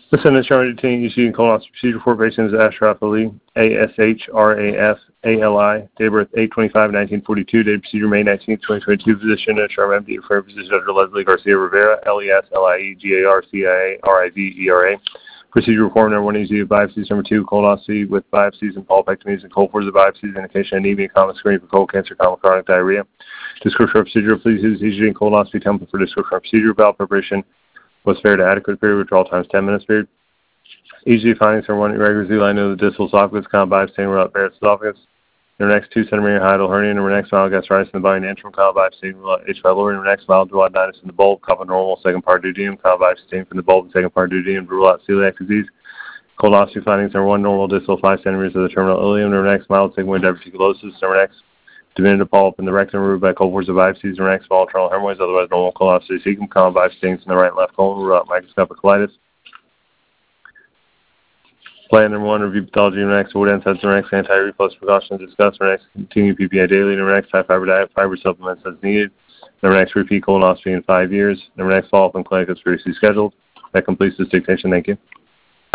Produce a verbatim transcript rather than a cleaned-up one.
The Senate Charter routine issuing colonoscopy procedure for patient is Ashraf Ali, A S H R A F A L I, date of birth eight twenty-five nineteen forty-two, date of procedure May nineteenth twenty twenty-two, physician, Sharma M D, referring physician Doctor Leslie Garcia Rivera, L E S L I E G A R C I A R I V E R A. Procedure reform number one, easy biopsies. Number two, colonoscopy with biopsies and polypectomies and cold forms of biopsies, indication anemia, common screening for colon cancer, common chronic diarrhea. Description of procedure, please use easy and colonoscopy template for description of procedure. Bowel preparation was fair to adequate period, withdrawal times ten minutes period. E G Findings are one irregular Z-line of the distal esophagus, common biopsy without Barrett's esophagus. Number next, two centimeter hiatal hernia. Number next, mild gastritis in the body, and antrum, common biopsy without H. pylori. Number next, mild duodenitis in the bulb, common normal, second part duodenum, common biopsy stained from the bulb, and second part duodenum, rule out celiac disease. Colonoscopy findings, number one, normal distal five centimeters of the terminal ileum. Number next, mild sigmoid diverticulosis. Number next, diminutive polyp in the rectum removed by cold forms of biopsies. Number next, small terminal hemorrhoids, otherwise normal colonoscopy cecum, common biopsy stains in the right and left colon, rule out microscopic colitis. Plan number one, review pathology. Number next, wood NSAIDs. Number next, anti-reflux precautions discussed. Number next, continue P P I daily. Number next, high fiber diet, fiber supplements as needed. Number next, repeat colonoscopy in five years. Number next, follow-up in clinic as previously scheduled. That completes this dictation. Thank you.